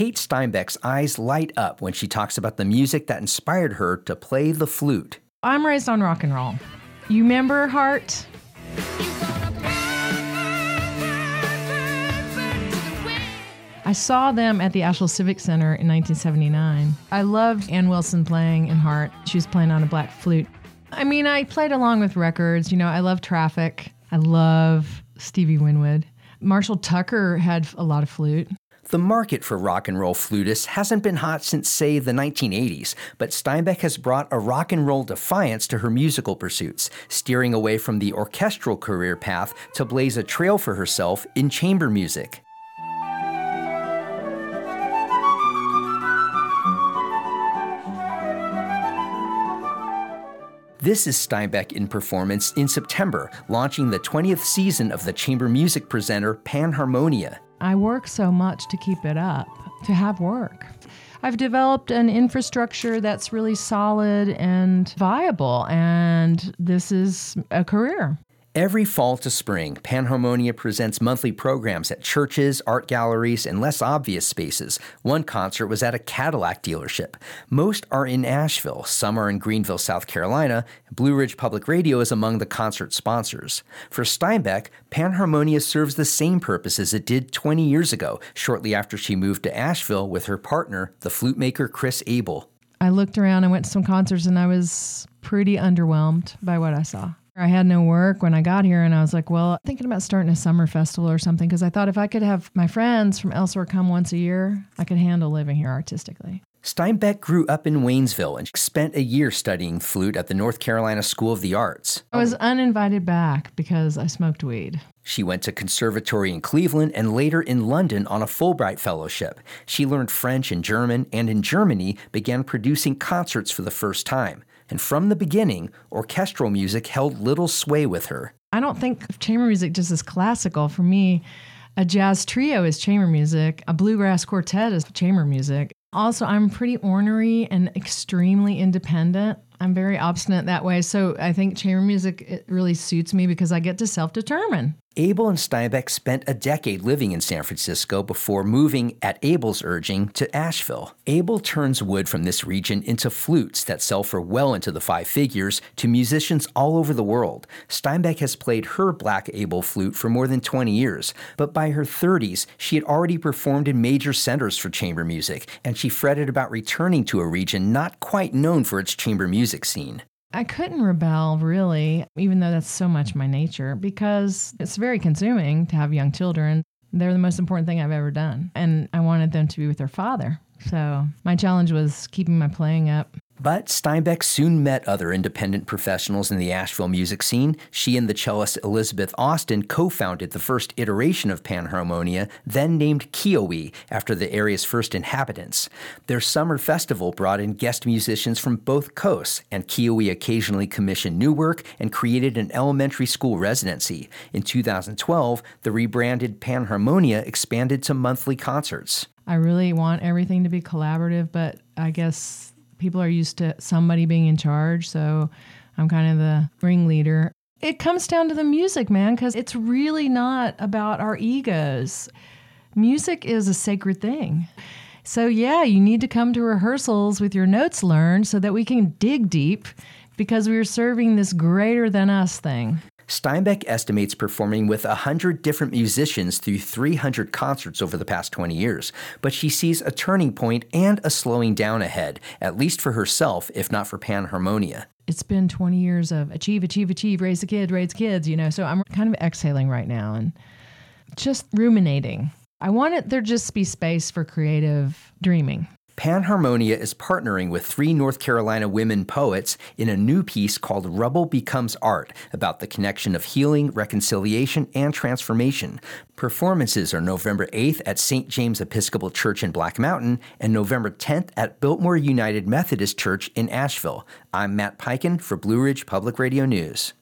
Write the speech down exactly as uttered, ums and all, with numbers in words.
Kate Steinbeck's eyes light up when she talks about the music that inspired her to play the flute. I'm raised on rock and roll. You remember Heart? I saw them at the Asheville Civic Center in nineteen seventy-nine. I loved Ann Wilson playing in Heart. She was playing on a black flute. I mean, I played along with records. You know, I love Traffic. I love Stevie Winwood. Marshall Tucker had a lot of flute. The market for rock and roll flutists hasn't been hot since, say, the nineteen eighties, but Steinbeck has brought a rock and roll defiance to her musical pursuits, steering away from the orchestral career path to blaze a trail for herself in chamber music. This is Steinbeck in performance in September, launching the twentieth season of the chamber music presenter Panharmonia. I work so much to keep it up, to have work. I've developed an infrastructure that's really solid and viable, and this is a career. Every fall to spring, Panharmonia presents monthly programs at churches, art galleries, and less obvious spaces. One concert was at a Cadillac dealership. Most are in Asheville. Some are in Greenville, South Carolina. Blue Ridge Public Radio is among the concert sponsors. For Steinbeck, Panharmonia serves the same purpose as it did twenty years ago, shortly after she moved to Asheville with her partner, the flute maker Chris Abel. I looked around and went to some concerts, and I was pretty underwhelmed by what I saw. I had no work when I got here, and I was like, well, thinking about starting a summer festival or something, because I thought if I could have my friends from elsewhere come once a year, I could handle living here artistically. Steinbeck grew up in Waynesville and spent a year studying flute at the North Carolina School of the Arts. I was uninvited back because I smoked weed. She went to conservatory in Cleveland and later in London on a Fulbright fellowship. She learned French and German, and in Germany began producing concerts for the first time. And from the beginning, orchestral music held little sway with her. I don't think of chamber music just as classical. For me, a jazz trio is chamber music. A bluegrass quartet is chamber music. Also, I'm pretty ornery and extremely independent. I'm very obstinate that way. So I think chamber music, it really suits me because I get to self-determine. Abel and Steinbeck spent a decade living in San Francisco before moving, at Abel's urging, to Asheville. Abel turns wood from this region into flutes that sell for well into the five figures to musicians all over the world. Steinbeck has played her Black Abel flute for more than twenty years, but by her thirties, she had already performed in major centers for chamber music, and she fretted about returning to a region not quite known for its chamber music scene. I couldn't rebel, really, even though that's so much my nature, because it's very consuming to have young children. They're the most important thing I've ever done, and I wanted them to be with their father. So my challenge was keeping my playing up. But Steinbeck soon met other independent professionals in the Asheville music scene. She and the cellist Elizabeth Austin co-founded the first iteration of Panharmonia, then named Kiowa, after the area's first inhabitants. Their summer festival brought in guest musicians from both coasts, and Kiowa occasionally commissioned new work and created an elementary school residency. In two thousand twelve, the rebranded Panharmonia expanded to monthly concerts. I really want everything to be collaborative, but I guess people are used to somebody being in charge, so I'm kind of the ringleader. It comes down to the music, man, because it's really not about our egos. Music is a sacred thing. So yeah, you need to come to rehearsals with your notes learned so that we can dig deep, because we're serving this greater than us thing. Steinbeck estimates performing with one hundred different musicians through three hundred concerts over the past twenty years, but she sees a turning point and a slowing down ahead, at least for herself, if not for Panharmonia. It's been twenty years of achieve, achieve, achieve, raise the kids, raise kids, you know, so I'm kind of exhaling right now and just ruminating. I want it there just to be space for creative dreaming. Panharmonia is partnering with three North Carolina women poets in a new piece called Rubble Becomes Art, about the connection of healing, reconciliation, and transformation. Performances are November eighth at Saint James Episcopal Church in Black Mountain and November tenth at Biltmore United Methodist Church in Asheville. I'm Matt Peiken for Blue Ridge Public Radio News.